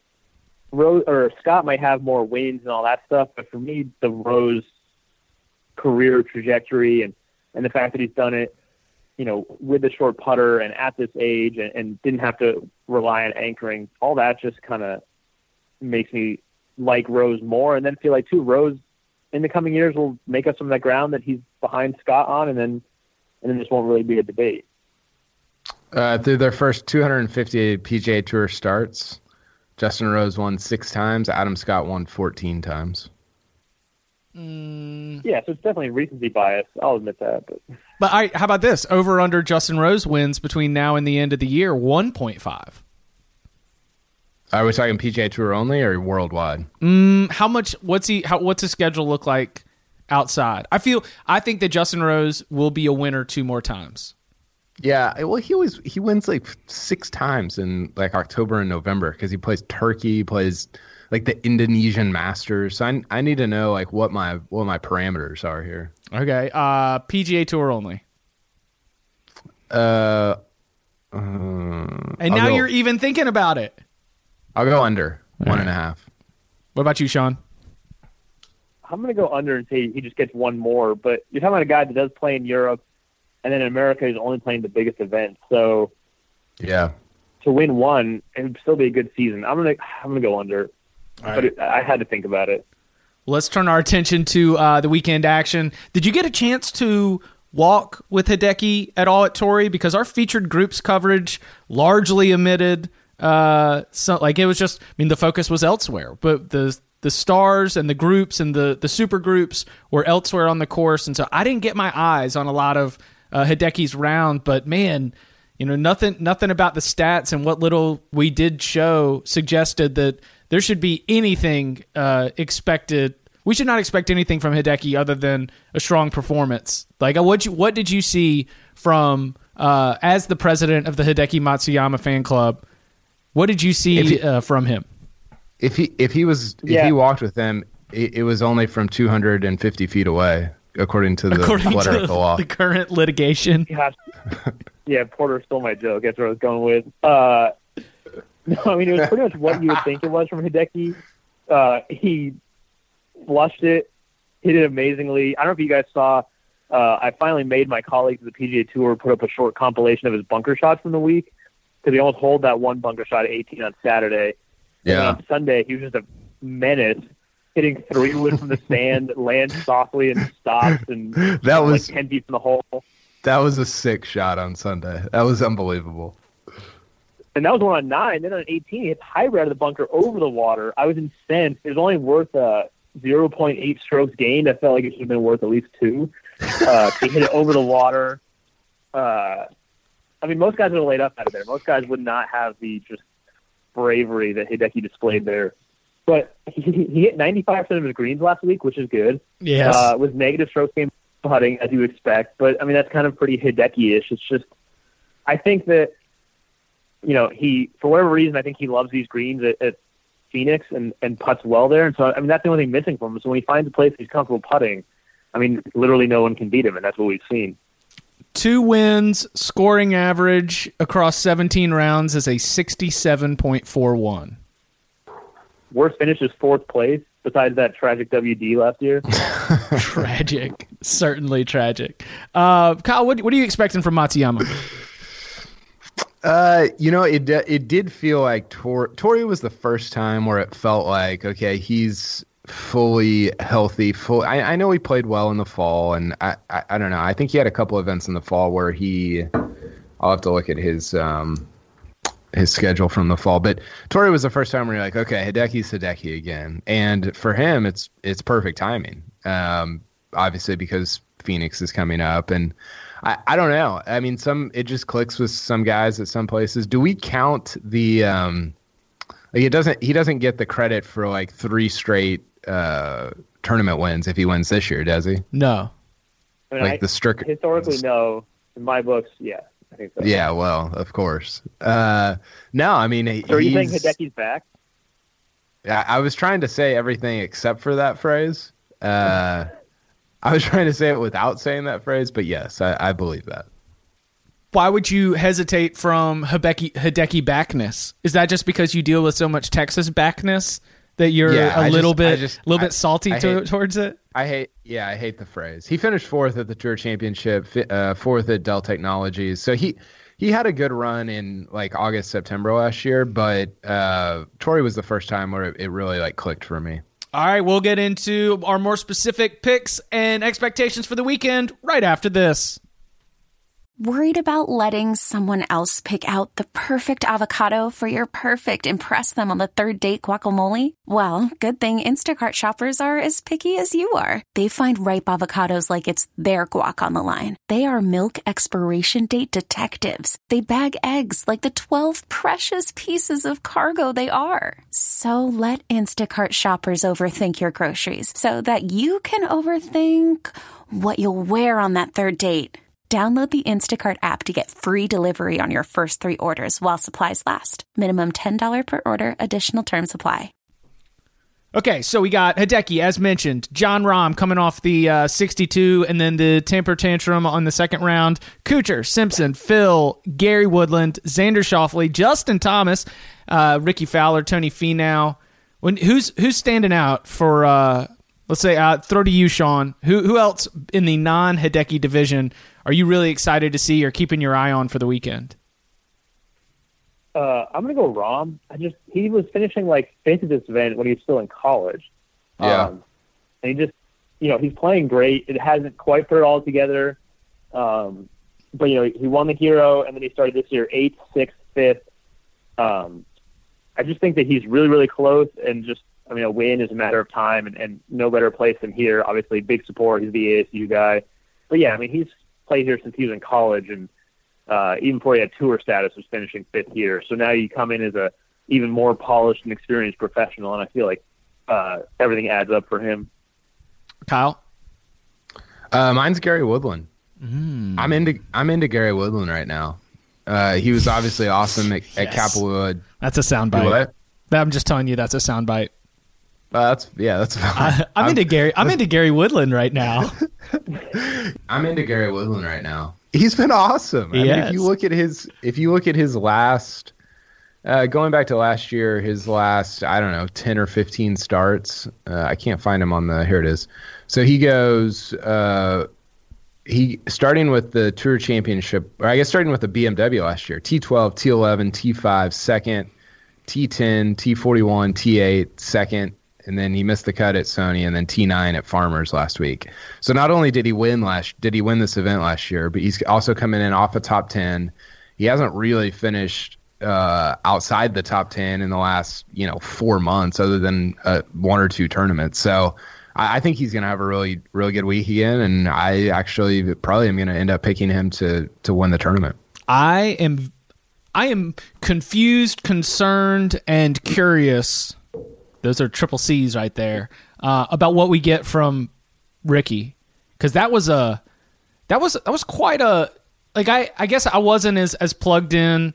Scott might have more wins and all that stuff, but for me, the Rose career trajectory and the fact that he's done it, you know, with the short putter and at this age and didn't have to rely on anchoring, all that just kind of makes me like Rose more, and then feel like too Rose in the coming years will make up some of that ground that he's behind Scott on, and then this won't really be a debate. Through their first 250 PGA Tour starts, Justin Rose won 6 times. Adam Scott won 14 times. Yeah, so it's definitely recency bias. I'll admit that. But how about this? Over under Justin Rose wins between now and the end of the year, 1.5. Are we talking PGA Tour only or worldwide? How much? What's his schedule look like outside? I think that Justin Rose will be a winner 2 more times. Yeah, well, he wins like 6 times in like October and November because he plays Turkey, he plays like the Indonesian Masters. So I need to know like what my parameters are here. Okay, PGA Tour only. And now you're even thinking about it. I'll go under 1.5. What about you, Sean? I'm going to go under and say he just gets 1 more. But you're talking about a guy that does play in Europe, and then in America he's only playing the biggest events. So yeah, to win 1, it would still be a good season. I'm gonna go under. Right. But I had to think about it. Let's turn our attention to the weekend action. Did you get a chance to walk with Hideki at all at Torrey? Because our featured groups coverage largely omitted. It was just, I mean, the focus was elsewhere, but the stars and the groups and the super groups were elsewhere on the course. And so I didn't get my eyes on a lot of Hideki's round. But man, nothing about the stats and what little we did show suggested that there should be anything expected. We should not expect anything from Hideki other than a strong performance. Like, what did you see from as the president of the Hideki Matsuyama fan club? What did you see from him? If he walked with them, it was only from 250 feet away, according to the letter of the law. The current litigation. Yeah, Porter stole my joke. That's what I was going with. No, I mean, it was pretty much what you would think it was from Hideki. He flushed it, hit it amazingly. I don't know if you guys saw, I finally made my colleagues at the PGA Tour put up a short compilation of his bunker shots from the week, because he almost holed that one bunker shot at 18 on Saturday. Yeah. And on Sunday, he was just a menace, hitting 3-wood from the sand, lands softly and stops, and that was 10 feet from the hole. That was a sick shot on Sunday. That was unbelievable. And that was one on 9. Then on 18, he hits hybrid out of the bunker over the water. I was incensed. It was only worth 0.8 strokes gained. I felt like it should have been worth at least 2. He hit it over the water. I mean, most guys would have laid up out of there. Most guys would not have the just bravery that Hideki displayed there. But he hit 95% of his greens last week, which is good. Yes. With negative strokes gained putting, as you expect. But, I mean, that's kind of pretty Hideki-ish. It's just, I think that, he, for whatever reason, I think he loves these greens at Phoenix and putts well there. And so, I mean, that's the only thing missing from him. So when he finds a place he's comfortable putting, I mean, literally no one can beat him, and that's what we've seen. 2 wins, scoring average across 17 rounds is a 67.41. Worst finish is 4th place, besides that tragic WD last year. Tragic. Certainly tragic. Kyle, what are you expecting from Matsuyama? It did feel like Tori was the first time where it felt like, okay, he's fully healthy. I know he played well in the fall, and I don't know. I think he had a couple events in the fall where I'll have to look at his schedule from the fall. But Tori was the first time where you're like, okay, Hideki's Hideki again. And for him, it's perfect timing. Obviously because Phoenix is coming up, and I don't know. I mean, it just clicks with some guys at some places. Do we count the he doesn't get the credit for like 3 straight tournament wins if he wins this year, does he? No. I mean, historically, no. In my books, yeah. I think so. Yeah, well, of course. No, I mean, so are you saying Hideki's back? I was trying to say everything except for that phrase. I was trying to say it without saying that phrase, but yes, I believe that. Why would you hesitate from Hideki backness? Is that just because you deal with so much Texas backness that you're a little bit salty towards it? I hate the phrase. He finished 4th at the Tour Championship, 4th at Dell Technologies. So he had a good run in like August, September last year, but Tori was the first time where it really like clicked for me. All right, we'll get into our more specific picks and expectations for the weekend right after this. Worried about letting someone else pick out the perfect avocado for your perfect impress them on the 3rd date guacamole? Well, good thing Instacart shoppers are as picky as you are. They find ripe avocados like it's their guac on the line. They are milk expiration date detectives. They bag eggs like the 12 precious pieces of cargo they are. So let Instacart shoppers overthink your groceries so that you can overthink what you'll wear on that 3rd date. Download the Instacart app to get free delivery on your first 3 orders while supplies last. Minimum $10 per order. Additional terms apply. Okay, so we got Hideki, as mentioned. Jon Rahm coming off the 62 and then the temper tantrum on the second round. Kuchar, Simpson, Phil, Gary Woodland, Xander Schauffele, Justin Thomas, Ricky Fowler, Tony Finau. Who's standing out for, let's say, throw to you, Sean. Who else in the non-Hideki division are you really excited to see or keeping your eye on for the weekend? I'm going to go Rahm. He was finishing fifth at this event when he was still in college. Yeah. And he just, he's playing great. It hasn't quite put it all together. But, he won the Hero, and then he started this year 8th, 6th, 5th. I just think that he's really, really close, and a win is a matter of time, and no better place than here. Obviously, big support. He's the ASU guy. But, yeah, he's played here since he was in college, and even before he had tour status, was finishing 5th year. So now you come in as a even more polished and experienced professional, and I feel like everything adds up for him. Kyle? Mine's Gary Woodland. I'm into Gary Woodland right now. He was obviously awesome at Kapalua. That's a soundbite. I'm just telling you, that's a soundbite. That's I'm into Gary Woodland right now. I'm into Gary Woodland right now. He's been awesome. If you look at his last, going back to last year, his last, I don't know, 10 or 15 starts. I can't find him on here it is. So he goes, starting with the Tour Championship, or I guess starting with the BMW last year, T12, T11, T5, second, T10, T41, T8, second, and then he missed the cut at Sony, and then T9 at Farmers last week. So not only did he win this event last year, but he's also coming in off a top 10. He hasn't really finished outside the top 10 in the last 4 months, other than 1 or 2 tournaments. So I think he's going to have a really, really good week again, and I actually probably am going to end up picking him to win the tournament. I am confused, concerned, and curious. Those are triple C's right there, about what we get from Ricky, because that was quite a, like, I guess I wasn't as plugged in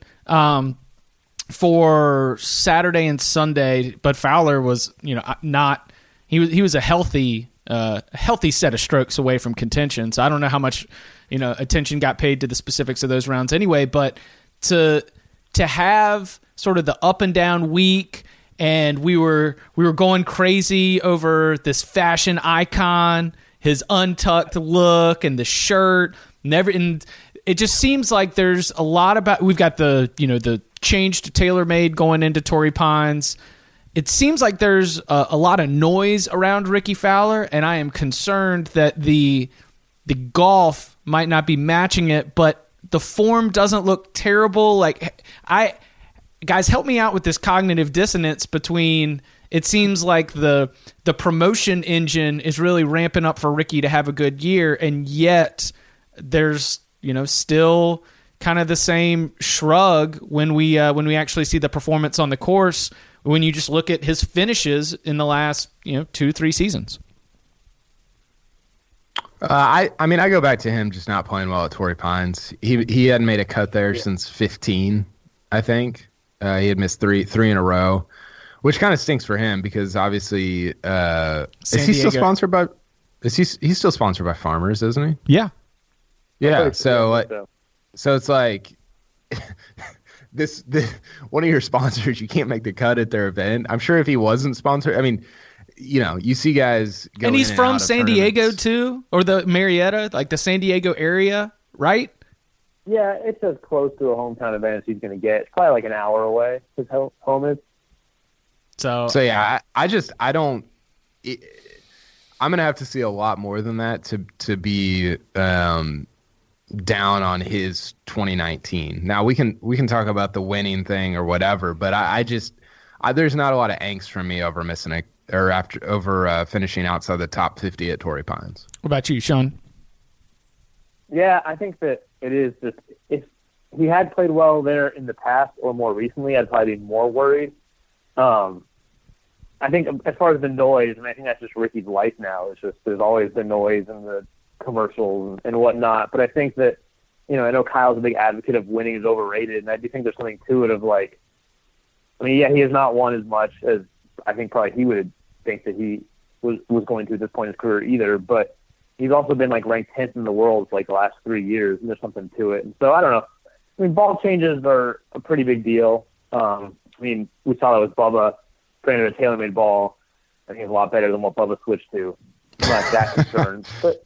for Saturday and Sunday, but Fowler was not. He was a healthy set of strokes away from contention. So I don't know how much attention got paid to the specifics of those rounds anyway. But to have sort of the up and down week, and we were going crazy over this fashion icon, his untucked look and the shirt, and it just seems like there's a lot about. We've got the change to TaylorMade going into Torrey Pines. It seems like there's a lot of noise around Ricky Fowler, and I am concerned that the golf might not be matching it, but the form doesn't look terrible. Like, guys, help me out with this cognitive dissonance between, it seems like the promotion engine is really ramping up for Ricky to have a good year, and yet there's still kind of the same shrug when we actually see the performance on the course, when you just look at his finishes in the last 2-3 seasons. I go back to him just not playing well at Torrey Pines. He hadn't made a cut there since 15, I think. He had missed three in a row, which kind of stinks for him because obviously is he still sponsored by? He's still sponsored by Farmers, isn't he? Yeah. Yeah. So it's like. This one of your sponsors, you can't make the cut at their event. I'm sure if he wasn't sponsored, you see guys go, and he's from San Diego too, or the Marietta, like the San Diego area, right? Yeah, it's as close to a hometown event as he's going to get. It's probably like an hour away. His home is. So yeah, I don't. I'm going to have to see a lot more than that to be down on his 2019. Now we can talk about the winning thing or whatever, but I there's not a lot of angst from me over missing finishing outside the top 50 at Torrey Pines. What about you, Sean? Yeah, I think that it is just, if he had played well there in the past or more recently, I'd probably be more worried. I think as far as the noise, I think that's just Ricky's life now. It's just there's always the noise and the commercials and whatnot, but I think that I know Kyle's a big advocate of winning is overrated, and I do think there's something to it of like, he has not won as much as I think probably he would think that he was going to at this point in his career either, but he's also been like ranked 10th in the world for like the last 3 years, and there's something to it. And so I don't know. Ball changes are a pretty big deal. We saw that with Bubba. Granted, a TaylorMade ball, I think, is a lot better than what Bubba switched to. I'm not that concerned, but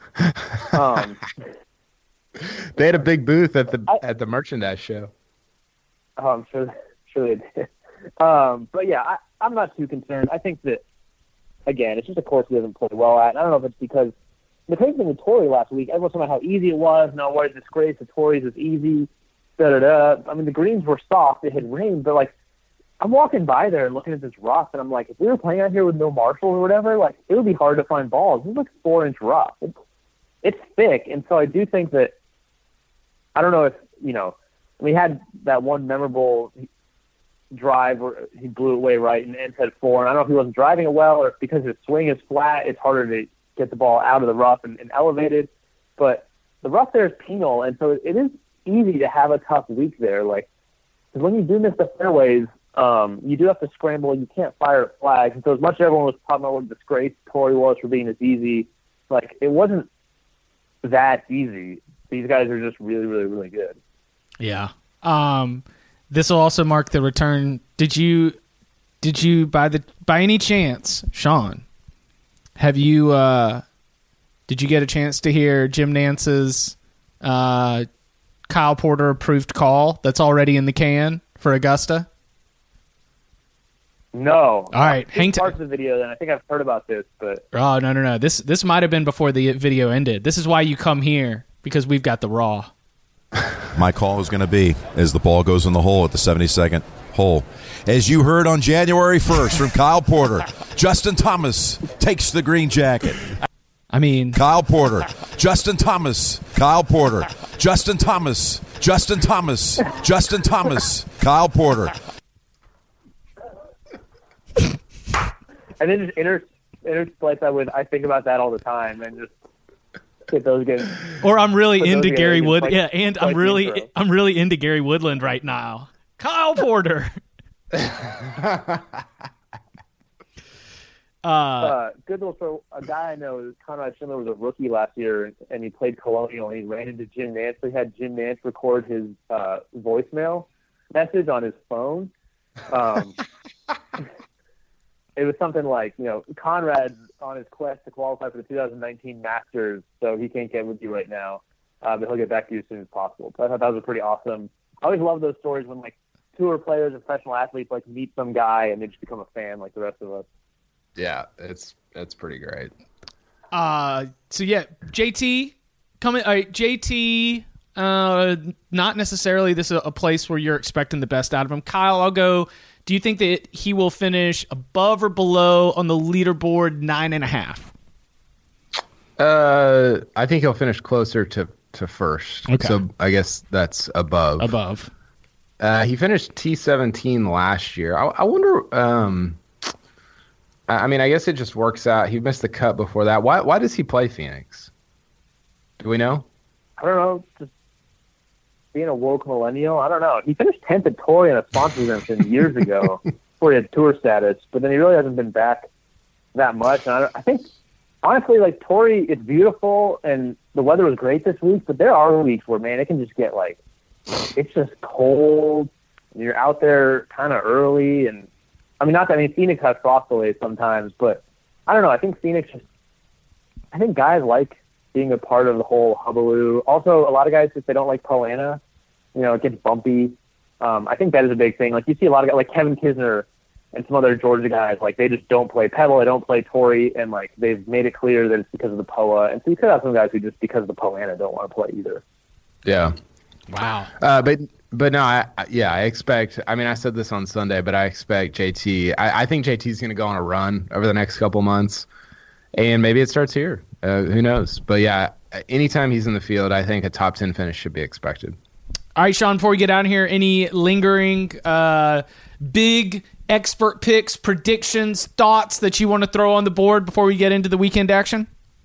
they had a big booth at the merchandise show. I'm sure they did. But yeah, I'm not too concerned. I think that, again, it's just a course he doesn't play well at. And I don't know if it's because the crazy thing with Torrey last week, everyone talking about how easy it was. No, what a disgrace. The Torrey's is easy. The greens were soft. It had rained, but like, I'm walking by there and looking at this rough, and I'm like, if we were playing out here with no Marshall or whatever, like, it would be hard to find balls. This is like 4-inch rough. It's thick, and so I do think that I don't know if, we had that one memorable drive where he blew it away right and ends had 4. And I don't know if he wasn't driving it well or if because his swing is flat, it's harder to get the ball out of the rough and elevated. But the rough there is penal, and so it is easy to have a tough week there. Like, because when you do miss the fairways, you do have to scramble. You can't fire flags. And so as much as everyone was talking about what a disgrace Torrey was for being this easy, like, it wasn't that easy. These guys are just really, really, really good. Yeah. This will also mark the return. Did you by any chance, Sean, did you get a chance to hear Jim Nance's Kyle Porter approved call that's already in the can for Augusta? No. All right. Hang parts of the video, then I think I've heard about this, but oh no. This might have been before the video ended. This is why you come here, because we've got the raw. My call is going to be as the ball goes in the hole at the 72nd hole. As you heard on January 1st from Kyle Porter, Justin Thomas takes the green jacket. I mean, Kyle Porter, Justin Thomas, Kyle Porter, Justin Thomas, Justin Thomas, Justin Thomas, Kyle Porter. And then just intersplice that with, I think about that all the time, and just get those games. Or I'm really into Gary Woodland. Yeah, and I'm really into Gary Woodland right now. Kyle Porter. Good little story. A guy I know, Conrad Schindler, was a rookie last year, and he played Colonial, and he ran into Jim Nance. So he had Jim Nance record his voicemail message on his phone. It was something like, Conrad's on his quest to qualify for the 2019 Masters, so he can't get with you right now, but he'll get back to you as soon as possible. So I thought that was pretty awesome. I always love those stories when, like, tour players and professional athletes, like, meet some guy and they just become a fan like the rest of us. Yeah, it's pretty great. So yeah, JT coming. JT, not necessarily this is a place where you're expecting the best out of him. Kyle, I'll go. Do you think that he will finish above or below on the leaderboard 9.5? I think he'll finish closer to first. Okay. So I guess that's above. Above. He finished T17 last year. I wonder. I mean, I guess it just works out. He missed the cut before that. Why does he play Phoenix? Do we know? I don't know. Just being a woke millennial, I don't know. He finished 10th at Torrey in a sponsor exemption years ago before he had tour status, but then he really hasn't been back that much. And I think, honestly, like, Torrey, it's beautiful, and the weather was great this week, but there are weeks where, man, it can just get, like, it's just cold, and you're out there kind of early, and Phoenix has frost delays sometimes, but I don't know. I think guys like being a part of the whole hubbub. Also, a lot of guys, if they don't like Poana, it gets bumpy. I think that is a big thing. Like, you see a lot of guys, like Kevin Kisner and some other Georgia guys, like, they just don't play Pebble, they don't play Torrey, and, like, they've made it clear that it's because of the POA. And so you could have some guys who just because of the Poana don't want to play either. Yeah. Wow. But no, I expect. I mean, I said this on Sunday, but I expect JT. I think JT's going to go on a run over the next couple months, and maybe it starts here. Who knows? But yeah, anytime he's in the field, I think a top 10 finish should be expected. All right, Sean. Before we get out of here, any lingering big expert picks, predictions, thoughts that you want to throw on the board before we get into the weekend action?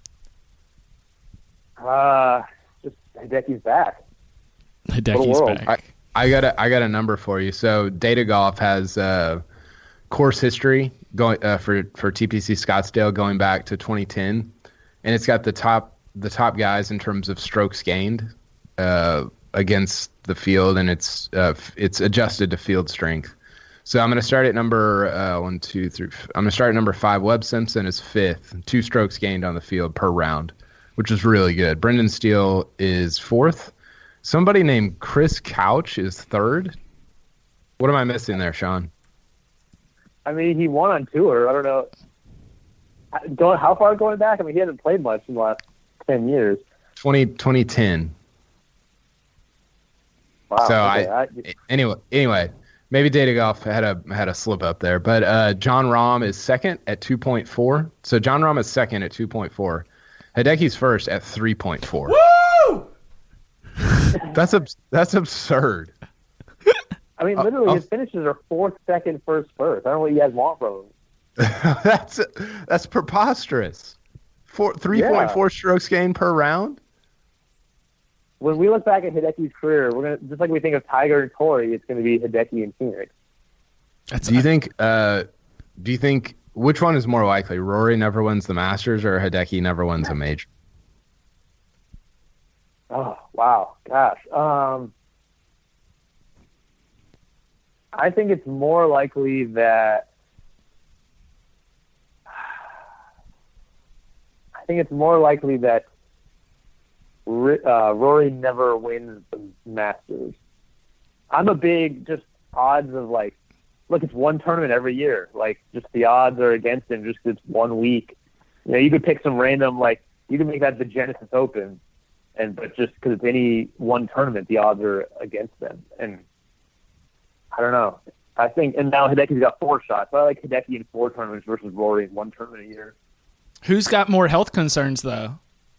Just Hideki's back. Hideki's back. I got a number for you. So Data Golf has course history going for TPC Scottsdale going back to 2010, and it's got the top guys in terms of strokes gained against the field, and it's adjusted to field strength. So I'm going to start at number 1, 2, 3. I'm going to start at number 5. Webb Simpson is 5th, 2 strokes gained on the field per round, which is really good. Brendan Steele is 4th. Somebody named Chris Couch is 3rd. What am I missing there, Sean? I mean, he won on tour. I don't know. How far going back? I mean, he hasn't played much in the last 10 years. 2010. Wow. So okay. Anyway, maybe Data Golf had a slip up there. But John Rahm is 2nd at 2.4. So John Rahm is 2nd at 2.4. Hideki's 1st at 3.4. Woo! That's absurd. I mean, literally, his finishes are 4th, 2nd, 1st, 1st. I don't know what you guys want from him. That's preposterous. 3.4 strokes gained per round. When we look back at Hideki's career, we're gonna just like we think of Tiger and Torrey, it's going to be Hideki and Phoenix. Do you think which one is more likely? Rory never wins the Masters, or Hideki never wins a major? Oh wow, gosh. I think it's more likely that Rory never wins the Masters. I'm a big just odds of like, look, it's one tournament every year. Like, just the odds are against him just 'cause it's 1 week. You know, you could pick some random, like, you can make that the Genesis Open, but just because it's any one tournament, the odds are against them. And I don't know. I think, and now Hideki's got 4 shots. So I like Hideki in 4 tournaments versus Rory in 1 tournament a year. Who's got more health concerns, though?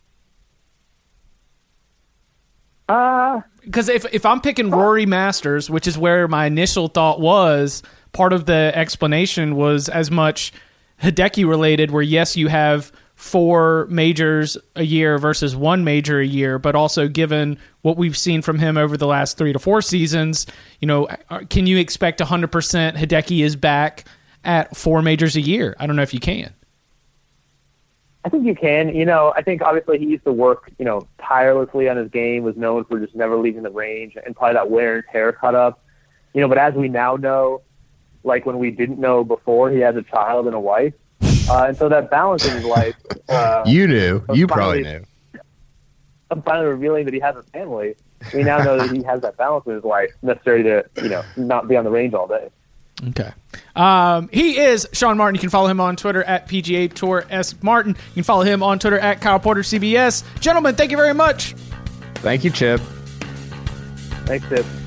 Because if I'm picking Rory Masters, which is where my initial thought was, part of the explanation was as much Hideki related, where yes, you have 4 majors a year versus 1 major a year, but also given what we've seen from him over the last 3 to 4 seasons, you know, can you expect 100% Hideki is back at 4 majors a year? I don't know if you can. I think you can. You know, I think obviously he used to work, you know, tirelessly on his game, was known for just never leaving the range, and probably that wear and tear caught up. You know, but as we now know, like when we didn't know before, he has a child and a wife. And so that balance in his life. You knew. You probably knew. I'm finally revealing that he has a family. We now know that he has that balance in his life necessary to, you know, not be on the range all day. Okay. He is Sean Martin. You can follow him on Twitter at PGA Tour S Martin. You can follow him on Twitter at Kyle Porter CBS. Gentlemen, thank you very much. Thank you, Chip. Thanks, Chip.